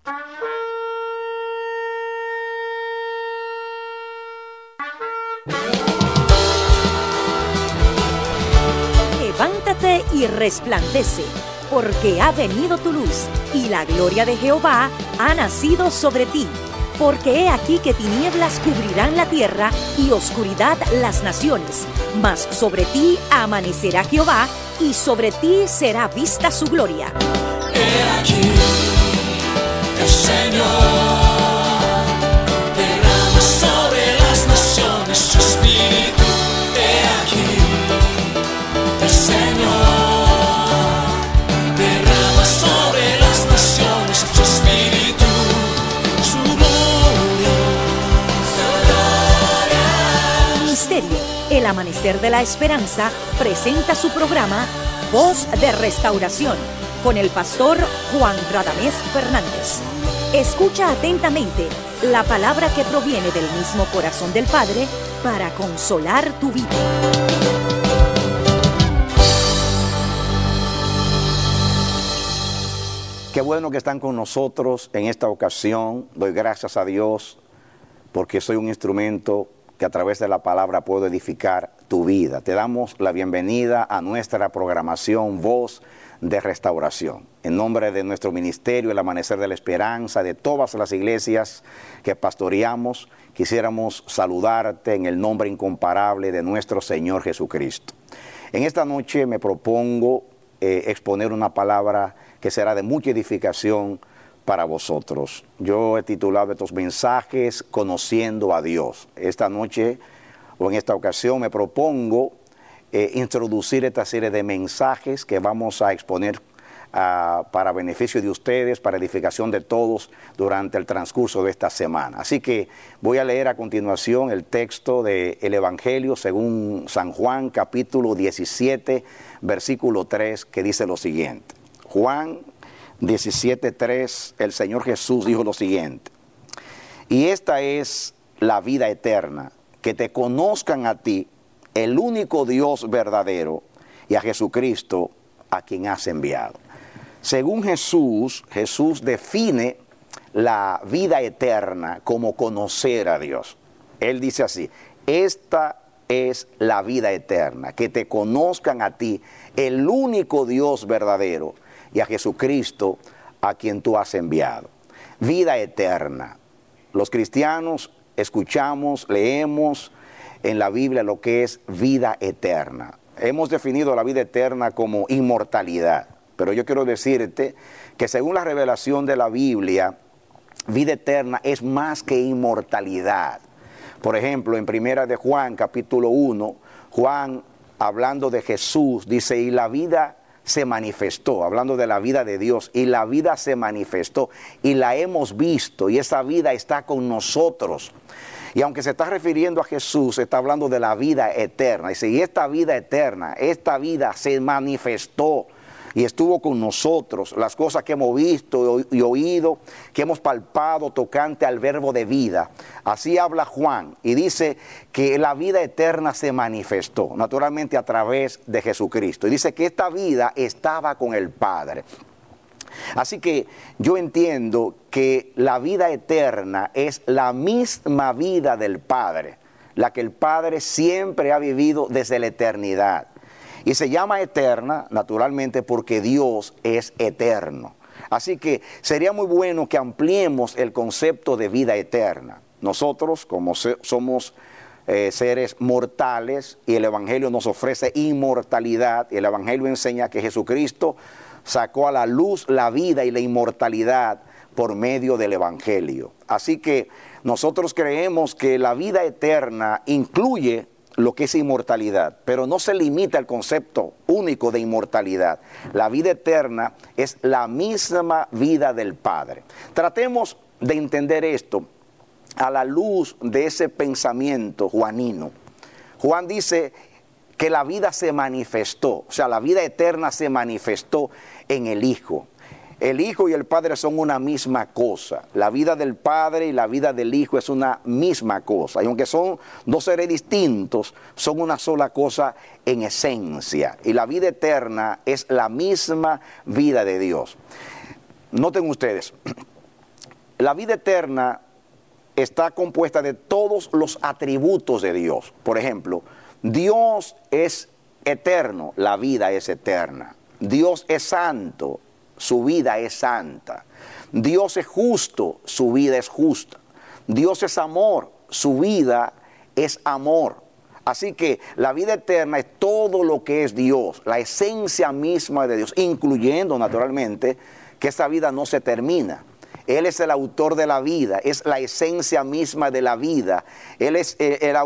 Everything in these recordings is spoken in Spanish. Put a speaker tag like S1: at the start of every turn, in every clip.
S1: Levántate y resplandece, porque ha venido tu luz, y la gloria de Jehová ha nacido sobre ti. Porque he aquí que tinieblas cubrirán la tierra, y oscuridad las naciones. Mas sobre ti amanecerá Jehová, y sobre ti será vista su gloria.
S2: He aquí, el Señor derrama sobre las naciones su espíritu. He aquí, el Señor derrama sobre las naciones su espíritu, su gloria, su gloria.
S1: Ministerio El Amanecer de la Esperanza presenta su programa Voz de Restauración con el pastor Juan Radamés Fernández. Escucha atentamente la palabra que proviene del mismo corazón del Padre para consolar tu vida.
S3: Qué bueno que están con nosotros en esta ocasión. Doy gracias a Dios porque soy un instrumento que a través de la palabra puedo edificar tu vida. Te damos la bienvenida a nuestra programación Voz de Restauración. En nombre de nuestro ministerio, El Amanecer de la Esperanza, de todas las iglesias que pastoreamos, quisiéramos saludarte en el nombre incomparable de nuestro Señor Jesucristo. En esta noche me propongo exponer una palabra que será de mucha edificación para vosotros. Yo he titulado estos mensajes Conociendo a Dios. Esta noche o en esta ocasión me propongo introducir esta serie de mensajes que vamos a exponer para beneficio de ustedes, para edificación de todos durante el transcurso de esta semana. Así que voy a leer a continuación el texto del Evangelio según San Juan, capítulo 17, versículo 3, que dice lo siguiente. Juan 17:3, el Señor Jesús dijo lo siguiente: y esta es la vida eterna, que te conozcan a ti, el único Dios verdadero, y a Jesucristo, a quien has enviado. Según Jesús define la vida eterna como conocer a Dios. Él dice así: esta es la vida eterna, que te conozcan a ti, el único Dios verdadero, y a Jesucristo, a quien tú has enviado. Vida eterna. Los cristianos escuchamos, leemos en la Biblia lo que es vida eterna. Hemos definido la vida eterna como inmortalidad, pero yo quiero decirte que según la revelación de la Biblia, vida eterna es más que inmortalidad. Por ejemplo, en Primera de Juan, capítulo 1, Juan, hablando de Jesús, dice: y la vida se manifestó, hablando de la vida de Dios, y la vida se manifestó, y la hemos visto, y esa vida está con nosotros. Y aunque se está refiriendo a Jesús, está hablando de la vida eterna. Dice: y esta vida eterna, esta vida se manifestó y estuvo con nosotros. Las cosas que hemos visto y oído, que hemos palpado tocante al verbo de vida. Así habla Juan y dice que la vida eterna se manifestó, naturalmente a través de Jesucristo. Y dice que esta vida estaba con el Padre. Así que yo entiendo que la vida eterna es la misma vida del Padre, la que el Padre siempre ha vivido desde la eternidad. Y se llama eterna, naturalmente, porque Dios es eterno. Así que sería muy bueno que ampliemos el concepto de vida eterna. Nosotros, como somos seres mortales, y el Evangelio nos ofrece inmortalidad, y el Evangelio enseña que Jesucristo sacó a la luz la vida y la inmortalidad por medio del Evangelio. Así que nosotros creemos que la vida eterna incluye lo que es inmortalidad, pero no se limita al concepto único de inmortalidad. La vida eterna es la misma vida del Padre. Tratemos de entender esto a la luz de ese pensamiento juanino. Juan dice que la vida se manifestó, o sea, la vida eterna se manifestó en el Hijo. El Hijo y el Padre son una misma cosa. La vida del Padre y la vida del Hijo es una misma cosa. Y aunque son dos seres distintos, son una sola cosa en esencia. Y la vida eterna es la misma vida de Dios. Noten ustedes, la vida eterna está compuesta de todos los atributos de Dios. Por ejemplo, Dios es eterno, la vida es eterna. Dios es santo, su vida es santa. Dios es justo, su vida es justa. Dios es amor, su vida es amor. Así que la vida eterna es todo lo que es Dios, la esencia misma de Dios, incluyendo naturalmente que esa vida no se termina. Él es el autor de la vida, es la esencia misma de la vida. Él es el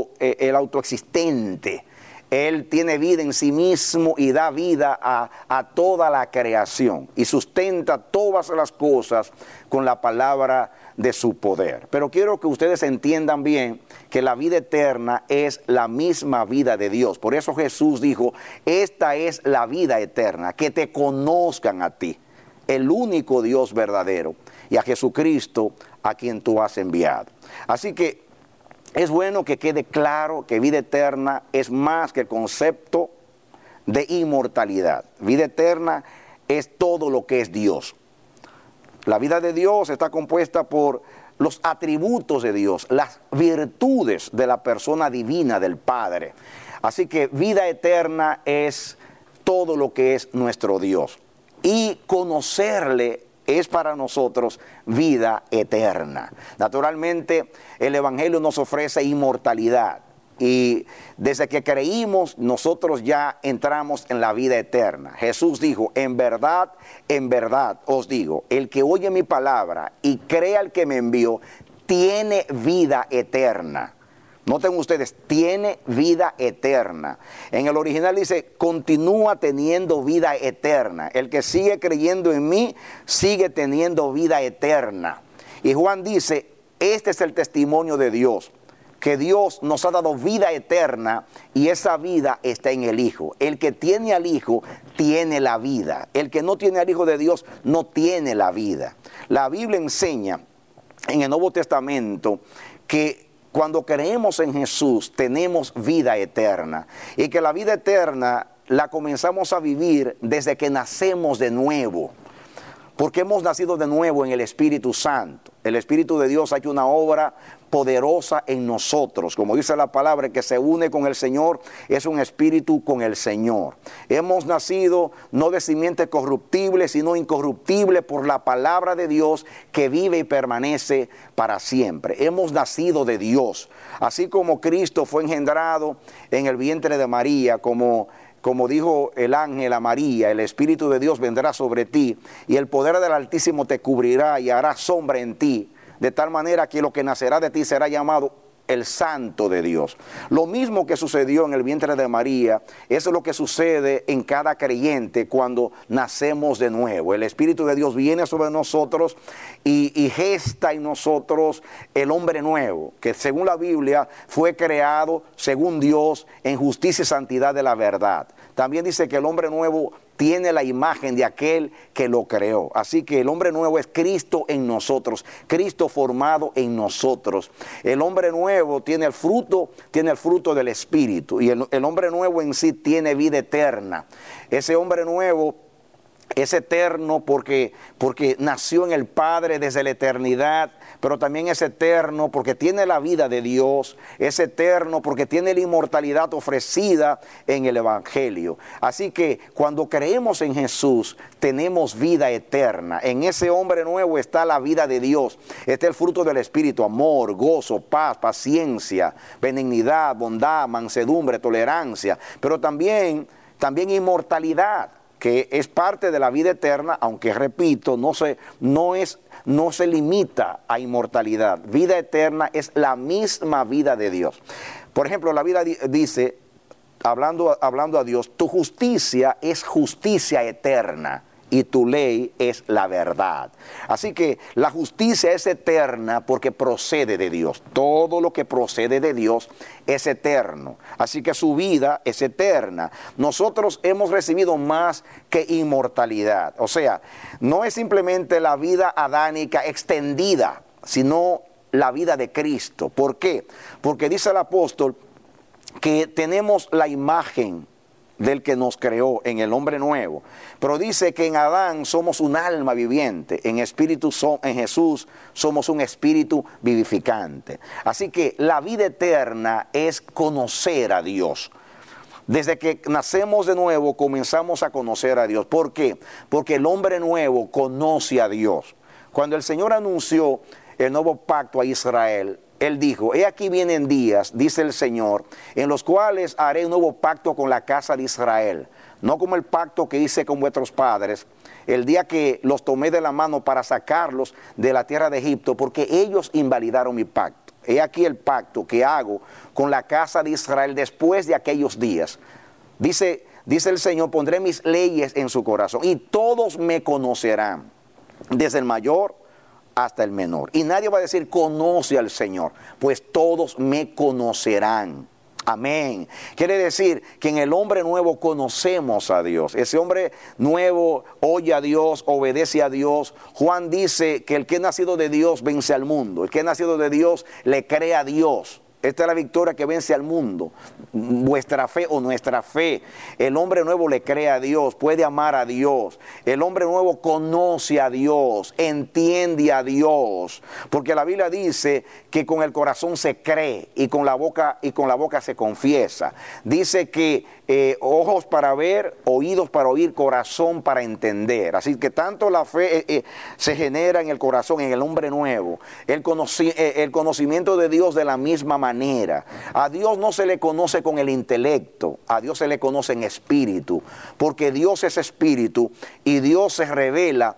S3: autoexistente. Él tiene vida en sí mismo y da vida a toda la creación y sustenta todas las cosas con la palabra de su poder. Pero quiero que ustedes entiendan bien que la vida eterna es la misma vida de Dios. Por eso Jesús dijo, esta es la vida eterna, que te conozcan a ti, el único Dios verdadero, y a Jesucristo a quien tú has enviado. Así que es bueno que quede claro que vida eterna es más que el concepto de inmortalidad. Vida eterna es todo lo que es Dios. La vida de Dios está compuesta por los atributos de Dios, las virtudes de la persona divina del Padre. Así que vida eterna es todo lo que es nuestro Dios. Y conocerle es para nosotros vida eterna. Naturalmente, el Evangelio nos ofrece inmortalidad. Y desde que creímos, nosotros ya entramos en la vida eterna. Jesús dijo, en verdad os digo, el que oye mi palabra y cree al que me envió, tiene vida eterna. Noten ustedes, tiene vida eterna. En el original dice, continúa teniendo vida eterna. El que sigue creyendo en mí, sigue teniendo vida eterna. Y Juan dice, este es el testimonio de Dios, que Dios nos ha dado vida eterna y esa vida está en el Hijo. El que tiene al Hijo, tiene la vida. El que no tiene al Hijo de Dios, no tiene la vida. La Biblia enseña en el Nuevo Testamento que cuando creemos en Jesús, tenemos vida eterna. Y que la vida eterna la comenzamos a vivir desde que nacemos de nuevo. Porque hemos nacido de nuevo en el Espíritu Santo. El Espíritu de Dios ha hecho una obra poderosa en nosotros. Como dice la palabra, que se une con el Señor, es un espíritu con el Señor. Hemos nacido no de simiente corruptible, sino incorruptible por la palabra de Dios que vive y permanece para siempre. Hemos nacido de Dios. Así como Cristo fue engendrado en el vientre de María, como dijo el ángel a María, el Espíritu de Dios vendrá sobre ti y el poder del Altísimo te cubrirá y hará sombra en ti, de tal manera que lo que nacerá de ti será llamado el Santo de Dios. Lo mismo que sucedió en el vientre de María, eso es lo que sucede en cada creyente cuando nacemos de nuevo. El Espíritu de Dios viene sobre nosotros y gesta en nosotros el hombre nuevo, que según la Biblia fue creado según Dios en justicia y santidad de la verdad. También dice que el hombre nuevo tiene la imagen de aquel que lo creó. Así que el hombre nuevo es Cristo en nosotros, Cristo formado en nosotros. El hombre nuevo tiene el fruto del Espíritu, y el hombre nuevo en sí tiene vida eterna. Ese hombre nuevo es eterno porque nació en el Padre desde la eternidad, pero también es eterno porque tiene la vida de Dios, es eterno porque tiene la inmortalidad ofrecida en el Evangelio. Así que cuando creemos en Jesús, tenemos vida eterna. En ese hombre nuevo está la vida de Dios, está el fruto del Espíritu, amor, gozo, paz, paciencia, benignidad, bondad, mansedumbre, tolerancia, pero también inmortalidad, que es parte de la vida eterna, aunque repito, no se limita a inmortalidad. Vida eterna es la misma vida de Dios. Por ejemplo, la Biblia dice, hablando a Dios, tu justicia es justicia eterna y tu ley es la verdad. Así que la justicia es eterna porque procede de Dios. Todo lo que procede de Dios es eterno. Así que su vida es eterna. Nosotros hemos recibido más que inmortalidad. O sea, no es simplemente la vida adánica extendida, sino la vida de Cristo. ¿Por qué? Porque dice el apóstol que tenemos la imagen del que nos creó, en el hombre nuevo. Pero dice que en Adán somos un alma viviente, en Jesús somos un espíritu vivificante. Así que la vida eterna es conocer a Dios. Desde que nacemos de nuevo comenzamos a conocer a Dios. ¿Por qué? Porque el hombre nuevo conoce a Dios. Cuando el Señor anunció el nuevo pacto a Israel, Él dijo: he aquí vienen días, dice el Señor, en los cuales haré un nuevo pacto con la casa de Israel. No como el pacto que hice con vuestros padres, el día que los tomé de la mano para sacarlos de la tierra de Egipto, porque ellos invalidaron mi pacto. He aquí el pacto que hago con la casa de Israel después de aquellos días. Dice el Señor: pondré mis leyes en su corazón y todos me conocerán, desde el mayor hasta el menor. Y nadie va a decir conoce al Señor, pues todos me conocerán. Amén. Quiere decir que en el hombre nuevo conocemos a Dios. Ese hombre nuevo oye a Dios, obedece a Dios. Juan dice que el que es nacido de Dios vence al mundo. El que es nacido de Dios le cree a Dios. Esta es la victoria que vence al mundo. Vuestra fe o nuestra fe. El hombre nuevo le cree a Dios, puede amar a Dios. El hombre nuevo conoce a Dios, entiende a Dios. Porque la Biblia dice que con el corazón se cree y con la boca se confiesa. Dice que ojos para ver, oídos para oír, corazón para entender. Así que tanto la fe se genera en el corazón, en el hombre nuevo. El conocimiento de Dios de la misma manera. A Dios no se le conoce con el intelecto, a Dios se le conoce en espíritu, porque Dios es espíritu y Dios se revela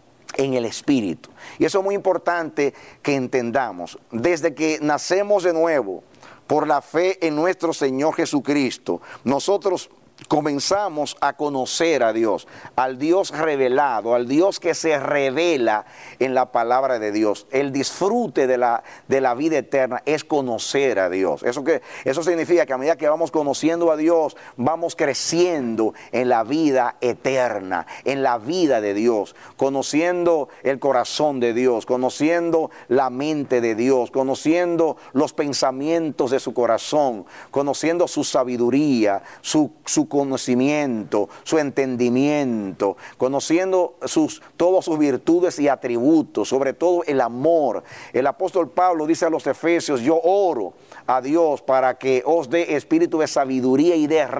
S3: en el espíritu. Y eso es muy importante que entendamos. Desde que nacemos de nuevo por la fe en nuestro Señor Jesucristo, nosotros comenzamos a conocer a Dios, al Dios revelado, al Dios que se revela en la palabra de Dios. El disfrute de la vida eterna es conocer a Dios. Eso significa que a medida que vamos conociendo a Dios, vamos creciendo en la vida eterna, en la vida de Dios, conociendo el corazón de Dios, conociendo la mente de Dios, conociendo los pensamientos de su corazón, conociendo su sabiduría, su conocimiento, su entendimiento, conociendo todas sus virtudes y atributos, sobre todo el amor. El apóstol Pablo dice a los Efesios: yo oro a Dios para que os dé espíritu de sabiduría y de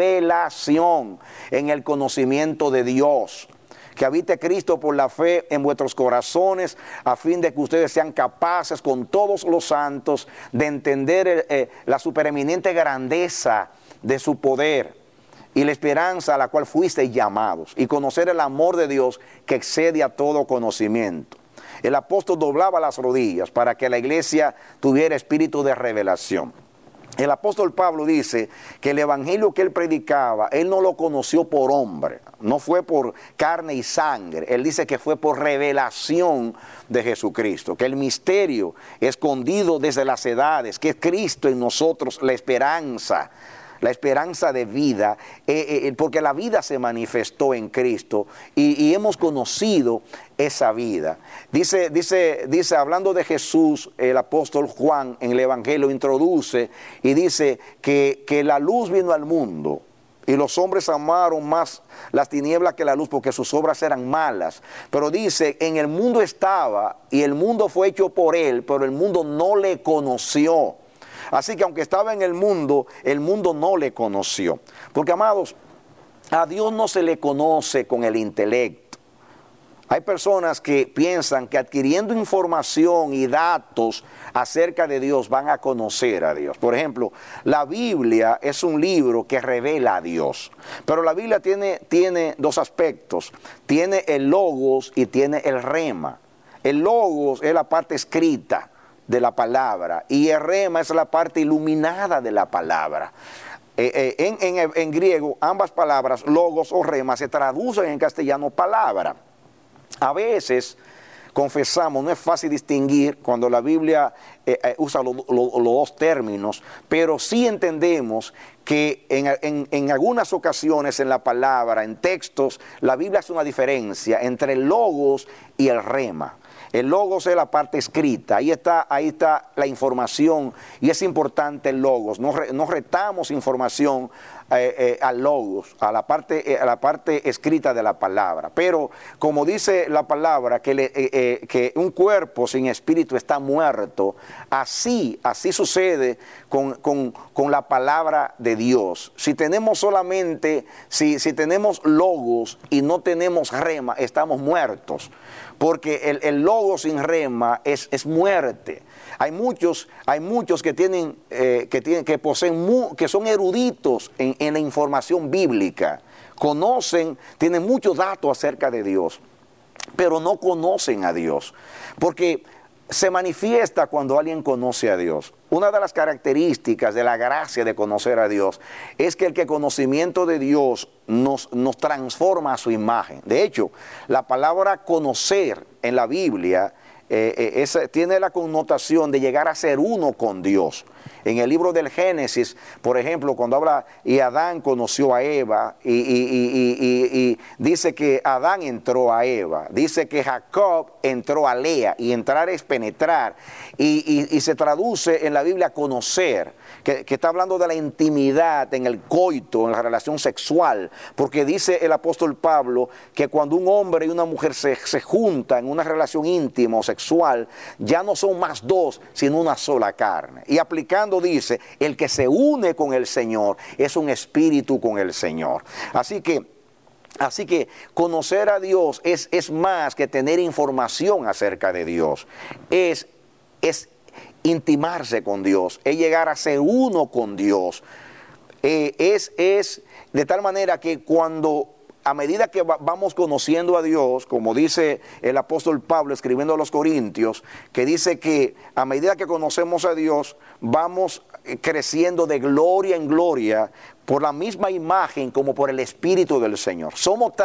S3: revelación en el conocimiento de Dios. Que habite Cristo por la fe en vuestros corazones, a fin de que ustedes sean capaces con todos los santos de entender la supereminente grandeza de su poder y la esperanza a la cual fuisteis llamados, y conocer el amor de Dios que excede a todo conocimiento. El apóstol doblaba las rodillas para que la iglesia tuviera espíritu de revelación. El apóstol Pablo dice que el evangelio que él predicaba, él no lo conoció por hombre, no fue por carne y sangre. Él dice que fue por revelación de Jesucristo, que el misterio escondido desde las edades, que es Cristo en nosotros, la esperanza de vida, porque la vida se manifestó en Cristo y hemos conocido esa vida. Dice, hablando de Jesús, el apóstol Juan en el Evangelio introduce y dice que la luz vino al mundo y los hombres amaron más las tinieblas que la luz porque sus obras eran malas. Pero dice, en el mundo estaba y el mundo fue hecho por él, pero el mundo no le conoció. Así que aunque estaba en el mundo no le conoció. Porque, amados, a Dios no se le conoce con el intelecto. Hay personas que piensan que adquiriendo información y datos acerca de Dios van a conocer a Dios. Por ejemplo, la Biblia es un libro que revela a Dios. Pero la Biblia tiene dos aspectos. Tiene el logos y tiene el rema. El logos es la parte escrita de la palabra y el rema es la parte iluminada de la palabra. En griego ambas palabras, logos o rema, se traducen en castellano palabra. A veces confesamos, no es fácil distinguir cuando la Biblia usa los dos términos, pero sí entendemos que en algunas ocasiones en la palabra, en textos, la Biblia hace una diferencia entre el logos y el rema. El logos es la parte escrita, ahí está la información y es importante el logos. No retamos información al logos, a la parte escrita de la palabra. Pero como dice la palabra, que un cuerpo sin espíritu está muerto, así sucede con la palabra de Dios. Si tenemos solamente, si tenemos logos y no tenemos rema, estamos muertos. Porque el logos sin rema es muerte. Hay muchos que poseen, que son eruditos en la información bíblica, tienen muchos datos acerca de Dios, pero no conocen a Dios, porque se manifiesta cuando alguien conoce a Dios. Una de las características de la gracia de conocer a Dios es que el conocimiento de Dios nos transforma a su imagen. De hecho, la palabra conocer en la Biblia tiene la connotación de llegar a ser uno con Dios. En el libro del Génesis, por ejemplo, cuando habla y Adán conoció a Eva y dice que Adán entró a Eva, dice que Jacob entró a Lea, y entrar es penetrar, y se traduce en la Biblia conocer, que está hablando de la intimidad en el coito, en la relación sexual, porque dice el apóstol Pablo que cuando un hombre y una mujer se juntan en una relación íntima o sexual, ya no son más dos, sino una sola carne. Y aplicando dice, el que se une con el Señor es un espíritu con el Señor. Así que conocer a Dios es más que tener información acerca de Dios. Es intimarse con Dios, es llegar a ser uno con Dios. Es de tal manera que a medida que vamos conociendo a Dios, como dice el apóstol Pablo escribiendo a los Corintios, que dice que a medida que conocemos a Dios, vamos creciendo de gloria en gloria por la misma imagen como por el Espíritu del Señor. Somos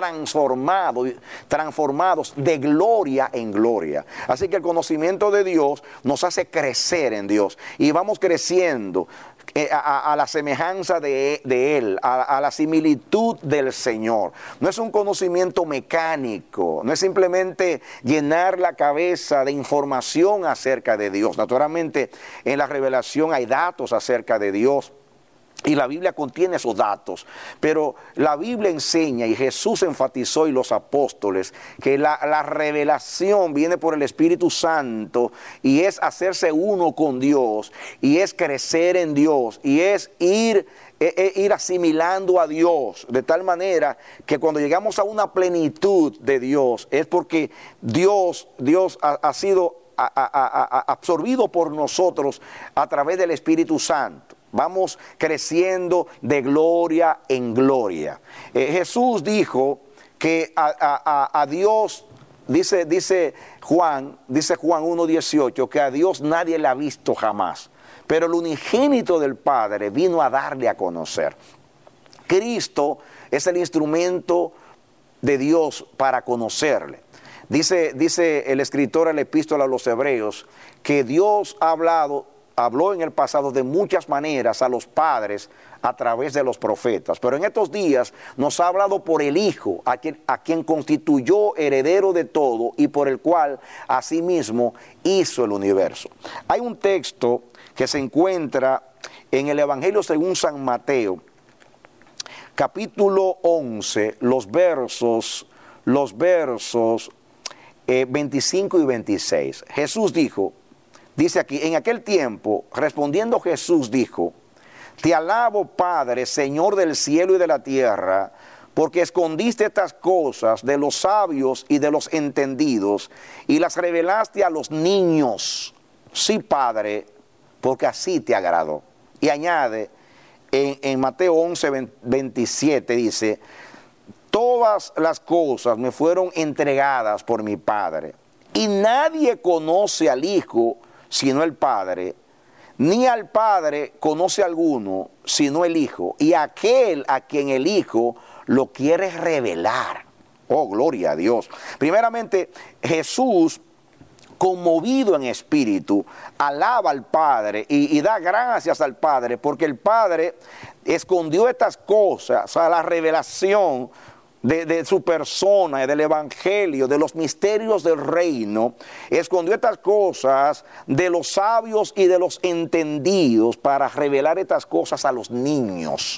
S3: transformados de gloria en gloria. Así que el conocimiento de Dios nos hace crecer en Dios y vamos creciendo a la semejanza de Él, a la similitud del Señor. No es un conocimiento mecánico, no es simplemente llenar la cabeza de información acerca de Dios. Naturalmente, en la revelación hay datos acerca de Dios, y la Biblia contiene esos datos, pero la Biblia enseña, y Jesús enfatizó y los apóstoles, que la revelación viene por el Espíritu Santo y es hacerse uno con Dios, y es crecer en Dios, y es ir asimilando a Dios, de tal manera que cuando llegamos a una plenitud de Dios, es porque Dios ha sido absorbido por nosotros a través del Espíritu Santo. Vamos creciendo de gloria en gloria. Jesús dijo que a Dios, dice Juan 1:18, que a Dios nadie le ha visto jamás, pero el unigénito del Padre vino a darle a conocer. Cristo es el instrumento de Dios para conocerle. Dice el escritor de la Epístola a los Hebreos que Dios habló en el pasado de muchas maneras a los padres a través de los profetas, pero en estos días nos ha hablado por el Hijo, a quien constituyó heredero de todo y por el cual asimismo hizo el universo. Hay un texto que se encuentra en el Evangelio según San Mateo, capítulo 11, los versos 25 y 26. Jesús dice aquí, en aquel tiempo, respondiendo Jesús dijo, te alabo, Padre, Señor del cielo y de la tierra, porque escondiste estas cosas de los sabios y de los entendidos y las revelaste a los niños. Sí, Padre, porque así te agradó. Y añade, en Mateo 11, 27 dice, todas las cosas me fueron entregadas por mi Padre, y nadie conoce al Hijo sino el Padre, ni al Padre conoce alguno sino el Hijo, y aquel a quien el Hijo lo quiere revelar. Oh, gloria a Dios. Primeramente, Jesús, conmovido en espíritu, alaba al Padre y da gracias al Padre, porque el Padre escondió estas cosas, o sea, la revelación de su persona, del evangelio, de los misterios del reino, escondió estas cosas de los sabios y de los entendidos para revelar estas cosas a los niños.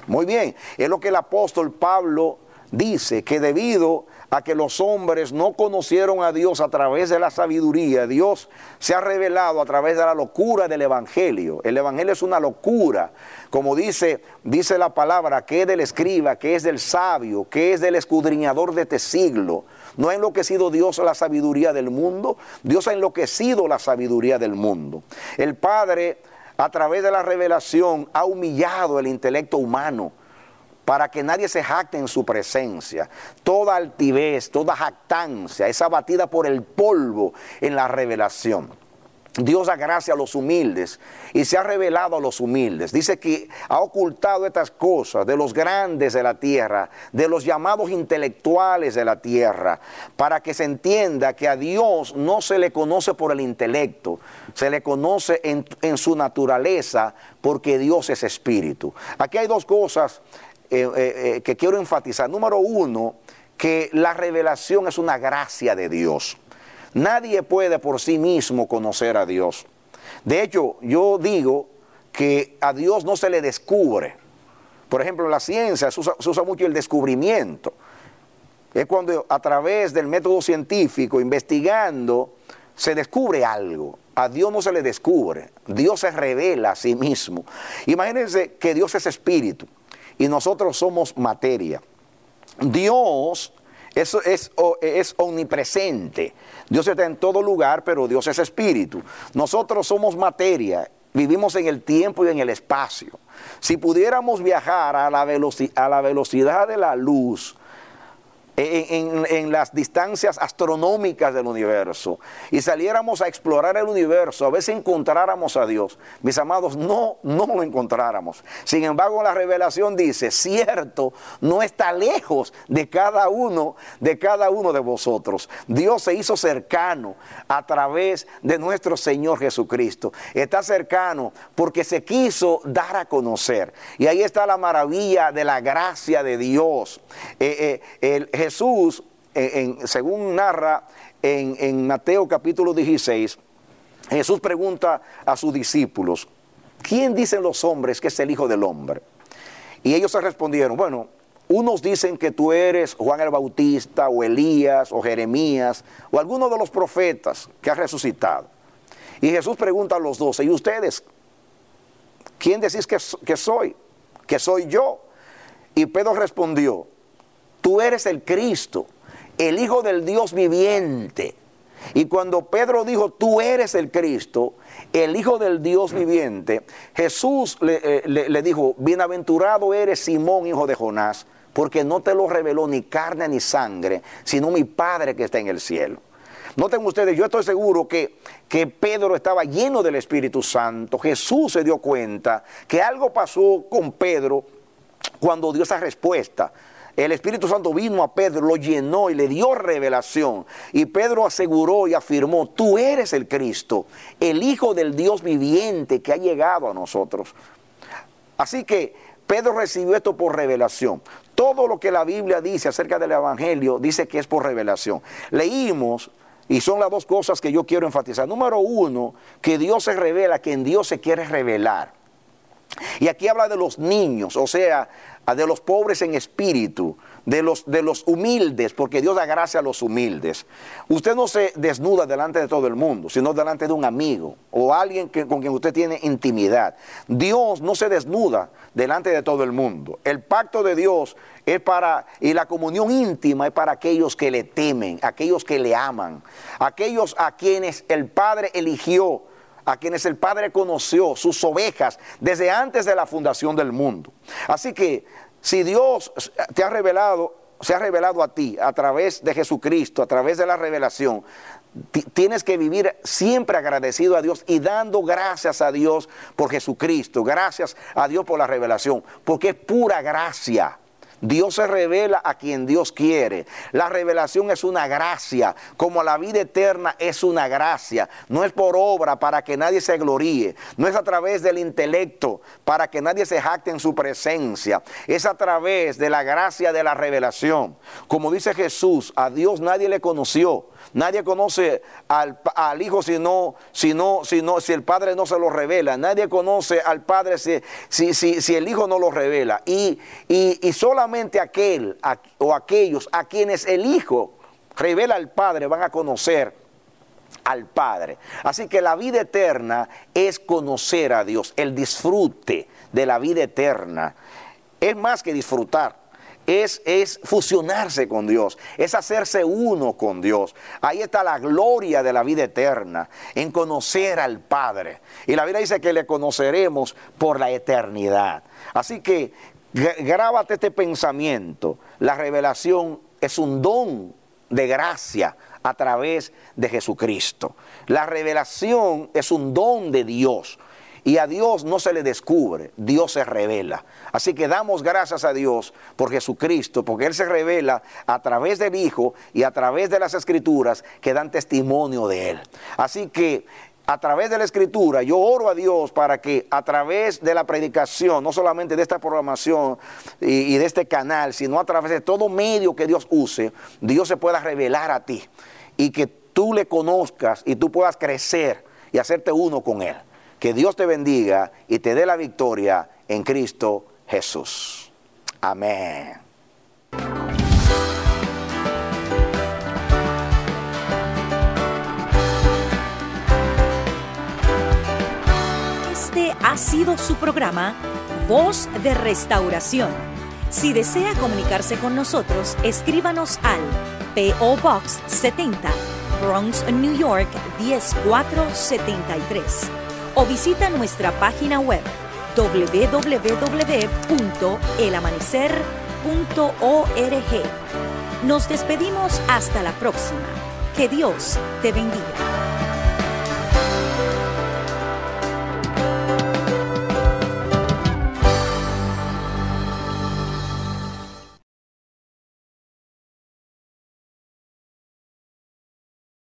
S3: Muy bien, es lo que el apóstol Pablo dice, que debido a que los hombres no conocieron a Dios a través de la sabiduría, Dios se ha revelado a través de la locura del Evangelio. El Evangelio es una locura, como dice la palabra, que es del escriba, que es del sabio, que es del escudriñador de este siglo. ¿No ha enloquecido Dios la sabiduría del mundo? Dios ha enloquecido la sabiduría del mundo. El Padre, a través de la revelación, ha humillado el intelecto humano para que nadie se jacte en su presencia. Toda altivez, toda jactancia es abatida por el polvo en la revelación. Dios da gracia a los humildes y se ha revelado a los humildes. Dice que ha ocultado estas cosas de los grandes de la tierra, de los llamados intelectuales de la tierra, para que se entienda que a Dios no se le conoce por el intelecto, se le conoce en su naturaleza, porque Dios es espíritu. Aquí hay dos cosas que quiero enfatizar. Número uno, que la revelación es una gracia de Dios. Nadie puede por sí mismo conocer a Dios. De hecho, yo digo que a Dios no se le descubre. Por ejemplo, en la ciencia se usa mucho el descubrimiento. Es cuando a través del método científico, investigando, se descubre algo. A Dios no se le descubre. Dios se revela a sí mismo. Imagínense que Dios es espíritu y nosotros somos materia. Dios es omnipresente. Dios está en todo lugar, pero Dios es espíritu. Nosotros somos materia, vivimos en el tiempo y en el espacio. Si pudiéramos viajar a la velocidad de la luz, en las distancias astronómicas del universo, y saliéramos a explorar el universo, a ver si encontráramos a Dios, mis amados, no lo encontráramos. Sin embargo, la revelación dice, cierto, no está lejos de cada uno de vosotros. Dios se hizo cercano a través de nuestro Señor Jesucristo. Está cercano porque se quiso dar a conocer. Y ahí está la maravilla de la gracia de Dios. Jesús, según narra en Mateo capítulo 16, Jesús pregunta a sus discípulos, ¿quién dicen los hombres que es el Hijo del Hombre? Y ellos se respondieron, bueno, unos dicen que tú eres Juan el Bautista, o Elías, o Jeremías, o alguno de los profetas que ha resucitado. Y Jesús pregunta a los 12, ¿y ustedes? ¿Quién decís que soy? ¿Que soy yo? Y Pedro respondió, tú eres el Cristo, el Hijo del Dios viviente. Y cuando Pedro dijo, tú eres el Cristo, el Hijo del Dios viviente, Jesús le dijo, bienaventurado eres Simón, hijo de Jonás, porque no te lo reveló ni carne ni sangre, sino mi Padre que está en el cielo. Noten ustedes, yo estoy seguro que Pedro estaba lleno del Espíritu Santo. Jesús se dio cuenta que algo pasó con Pedro cuando dio esa respuesta. El Espíritu Santo vino a Pedro, lo llenó y le dio revelación. Y Pedro aseguró y afirmó, tú eres el Cristo, el Hijo del Dios viviente que ha llegado a nosotros. Así que Pedro recibió esto por revelación. Todo lo que la Biblia dice acerca del Evangelio dice que es por revelación. Leímos, y son las dos cosas que yo quiero enfatizar. Número uno, que Dios se revela, que en Dios se quiere revelar. Y aquí habla de los niños, o sea, de los pobres en espíritu, de los humildes, porque Dios da gracia a los humildes. Usted no se desnuda delante de todo el mundo, sino delante de un amigo o alguien con quien usted tiene intimidad. Dios no se desnuda delante de todo el mundo. El pacto de Dios y la comunión íntima es para aquellos que le temen, aquellos que le aman, aquellos a quienes el Padre eligió, a quienes el Padre conoció, sus ovejas, desde antes de la fundación del mundo. Así que, si Dios se ha revelado a ti a través de Jesucristo, a través de la revelación, tienes que vivir siempre agradecido a Dios y dando gracias a Dios por Jesucristo, gracias a Dios por la revelación, porque es pura gracia. Dios se revela a quien Dios quiere. La revelación es una gracia, como la vida eterna es una gracia. No es por obra para que nadie se gloríe. No es a través del intelecto para que nadie se jacte en su presencia. Es a través de la gracia de la revelación. Como dice Jesús, a Dios nadie le conoció. Nadie conoce al Hijo si el Padre no se lo revela. Nadie conoce al Padre si el Hijo no lo revela. Y solamente aquellos a quienes el Hijo revela al Padre van a conocer al Padre. Así que la vida eterna es conocer a Dios. El disfrute de la vida eterna es más que disfrutar. Es fusionarse con Dios, es hacerse uno con Dios. Ahí está la gloria de la vida eterna, en conocer al Padre. Y la Biblia dice que le conoceremos por la eternidad. Así que grábate este pensamiento. La revelación es un don de gracia a través de Jesucristo. La revelación es un don de Dios. Y a Dios no se le descubre, Dios se revela. Así que damos gracias a Dios por Jesucristo, porque Él se revela a través del Hijo y a través de las Escrituras que dan testimonio de Él. Así que a través de la Escritura yo oro a Dios para que a través de la predicación, no solamente de esta programación y de este canal, sino a través de todo medio que Dios use, Dios se pueda revelar a ti y que tú le conozcas y tú puedas crecer y hacerte uno con Él. Que Dios te bendiga y te dé la victoria en Cristo Jesús. Amén.
S1: Este ha sido su programa Voz de Restauración. Si desea comunicarse con nosotros, escríbanos al P.O. Box 70, Bronx, New York 10473. O visita nuestra página web www.elamanecer.org. Nos despedimos hasta la próxima. Que Dios te bendiga.